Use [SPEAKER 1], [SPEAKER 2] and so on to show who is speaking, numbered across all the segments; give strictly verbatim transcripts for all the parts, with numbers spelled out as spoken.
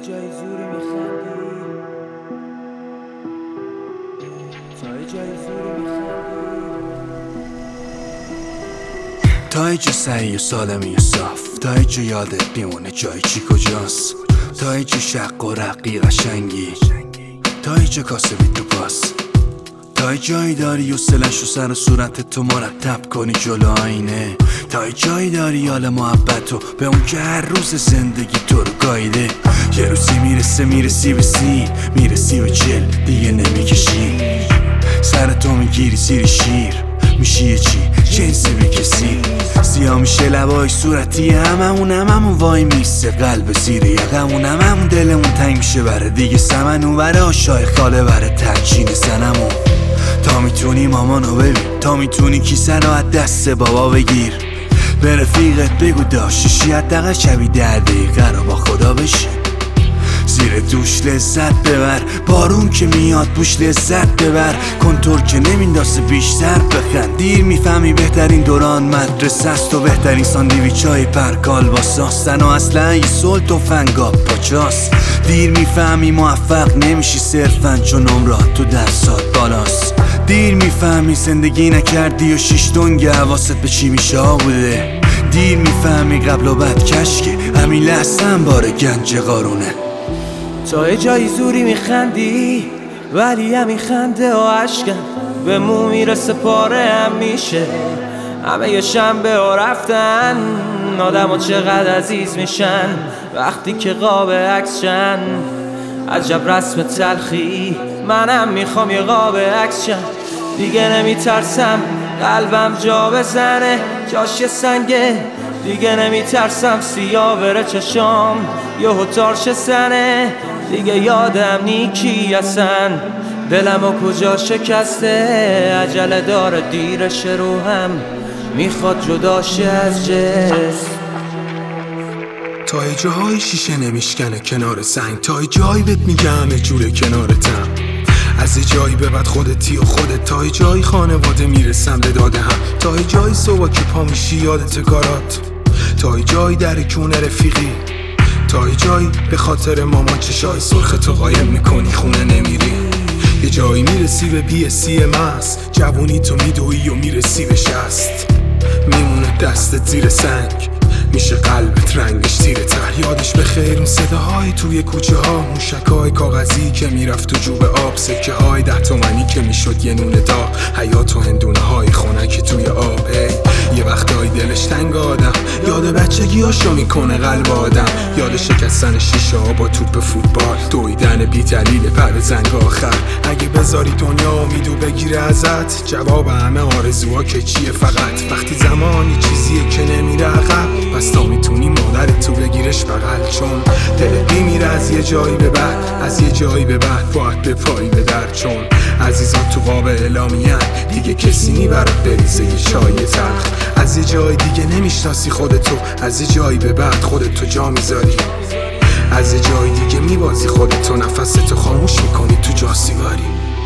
[SPEAKER 1] یه جای زوری میخندی، تا یه جای زوری میخندی،
[SPEAKER 2] تا یه جا سعی و سالمی و صاف، تا یه جا یادت میمونه جای چی کجاست، تا یه جا شق و رقی قشنگی، تا یه جا کاسبی تو پاس، تا یه جایی داری و سلش و سر و صورت تو مرتب کنی جلو آینه، تا یه جایی داری حال محبت و به اون که هر روز زندگی تو رو گایده. یه روزی میرسه میرسی به سی، میرسی به چل دیگه نمیکشی، سر تو میگیری سیری شیر، میشی یه چی جنسی به کسی، سیاه میشه لبای صورتی هممون، هممون وای میسته قلب زیر یقمون، هممون دلمون تنگ میشه بره دیگه سمنون، بره آشای خاله بره ترچین زنمون. تا میتونی مامانو ببین، تا میتونی کیسه رو از دست بابا بگیر، به رفیقت بگو داشتشی حداقل شبی ده دقیقه رو با خدا بشی، زیر دوش لذت ببر، بارون که میاد بوش لذت ببر، کنتور که نمیندازه بیشتر بخند، دیر میفهمی بهترین دوران مدرسه است و بهترین ساندویچ های پرکال با ساستن و اصلا یه سلط و فنگا پاچاست، دیر میفهمی موفق نمیشی صرفا چون عمرات تو درسات بالاست، دیر میفهمی زندگی نکردی و شیش دنگ حواست به چی میشه بوده، دیر میفهمی قبل و بعد کشکه همین لحظه هم بار گنج قارونه.
[SPEAKER 1] تا یه جای زوری میخندی ولی همین خنده و عشقم به مو میرسه پاره هم میشه، همه یه شنبه و رفتن آدم ها چقدر عزیز میشن وقتی که قاب عکس شن، عجب رسم تلخی منم میخوام یه قاب عکس شن، دیگه نمیترسم قلبم جا بزنه جاش سنگه، دیگه نمیترسم سیاه بره چشام یهو تارش سنه، دیگه یادم نیکی اصن دلم و کجا شکسته، عجله داره دیرش رو هم میخواد جداشه از جسم،
[SPEAKER 3] تا یه جاهای شیشه نمیشکنه کنار سنگ، تا یه جایی بهت میگه همه جوره کنارتم، از یه جایی به بعد خودتی و خودت، تا یه جایی خانواده میرسم به داده هم، تا یه جایی صبح که پا میشی یادت کارات، تا یه جایی در کونه رفیقی، تا یه جایی به خاطر مامان چشای سرخ تو قایم میکنی خونه نمیری، یه جایی میرسی به بی سی ماس، جوونی تو میدوی و میرسی به شست، میمونه دستت زیر سنگ میشه قلبت رنگش تیره تر، یادش به خیر اون صداهای توی کوچه ها، موشکای کاغذی که میرفت تو جوب آب، سکه های ده تومنی که میشد یه نون داغ، حیات و هندونه های خنک توی آب، یه وقتایی دلش تنگ آدم یاد بچگی هاشو میکنه قلب آدم، یاد شکستن شیشه ها با توپ فوتبال، دویدن بی دلیل پر زنگ آخر، اگه بذاری دنیا امیدو بگیره ازت، جواب همه آرزوها که چیه فقط، وقتی زمانی چیزیه که نمیره عقب، پس تا میتونی مادرت تو بگیرش بغل، چون دلت میمیره از یه جایی به بعد، از یه جایی به بعد باید به پایی به در، چون عزیزان تو قاب اعلامیه‌ن دیگه کسی نی برات بریزه یه چای تلخ، از یه جای دیگه نمیشناسی خودتو، از یه جایی به بعد خودتو جا میذاری، از یه جای دیگه میبازی خودتو، نفستو خاموش میکنی تو جا سیگاری.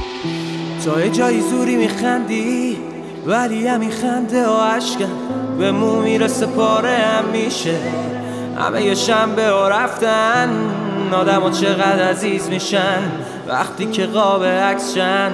[SPEAKER 1] تا یه جای زوری میخندی ولی همین خنده و عشقم به مو میرسه پاره هم میشه، همه یه شنبه و رفتن آدم ها چقدر عزیز میشن وقتی که قاب عکس شن،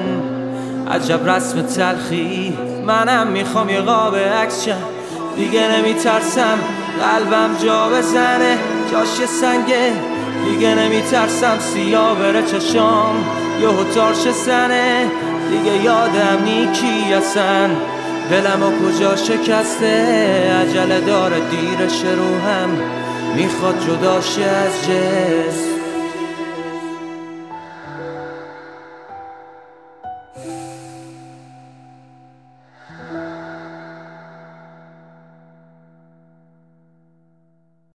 [SPEAKER 1] عجب رسم تلخی منم میخوام یه قاب عکس شن، دیگه نمیترسم قلبم جا بزنه جاش سنگه، دیگه نمیترسم سیاه بره چشام یهو تارش سنه، دیگه یادم نیکی اصن دلم و کجا شکسته، عجله داره دیرش رو هم میخواد جداشه از جسم.